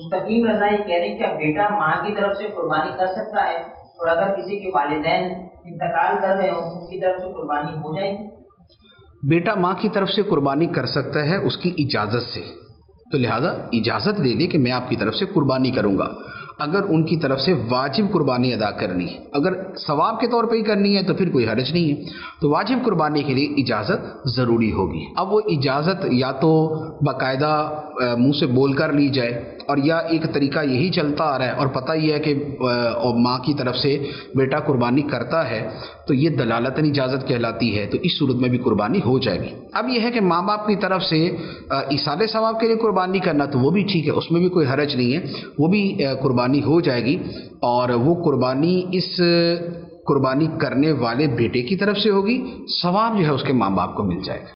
मुस्तकीम रजा ये कह रहे हैं क्या बेटा माँ की तरफ से कुर्बानी कर सकता है, और अगर किसी के वालिदैन इंतकाल कर रहे हो उनकी तरफ से कुर्बानी हो जाएगी? बेटा माँ की तरफ से कुर्बानी कर सकता है उसकी इजाज़त से, तो लिहाजा इजाज़त दे दे कि मैं आपकी तरफ से कुर्बानी करूँगा। अगर उनकी तरफ से वाजिब कुर्बानी अदा करनी है, अगर सवाब के तौर पे ही करनी है तो फिर कोई हर्ज नहीं है। तो वाजिब कुर्बानी के लिए इजाज़त ज़रूरी होगी। अब वो इजाज़त या तो बाकायदा मुंह से बोल कर ली जाए, और या एक तरीका यही चलता आ रहा है और पता ही है कि माँ की तरफ से बेटा कुर्बानी करता है तो ये दलालतन इजाज़त कहलाती है, तो इस सूरत में भी कुर्बानी हो जाएगी। अब यह है कि माँ बाप की तरफ से इसाले सवाब के लिए कुर्बानी करना, तो वो भी ठीक है, उसमें भी कोई हरज नहीं है, वो भी कुर्बानी हो जाएगी। और वो कुर्बानी इस कुर्बानी करने वाले बेटे की तरफ से होगी, सवाब जो है उसके माँ बाप को मिल जाएगा।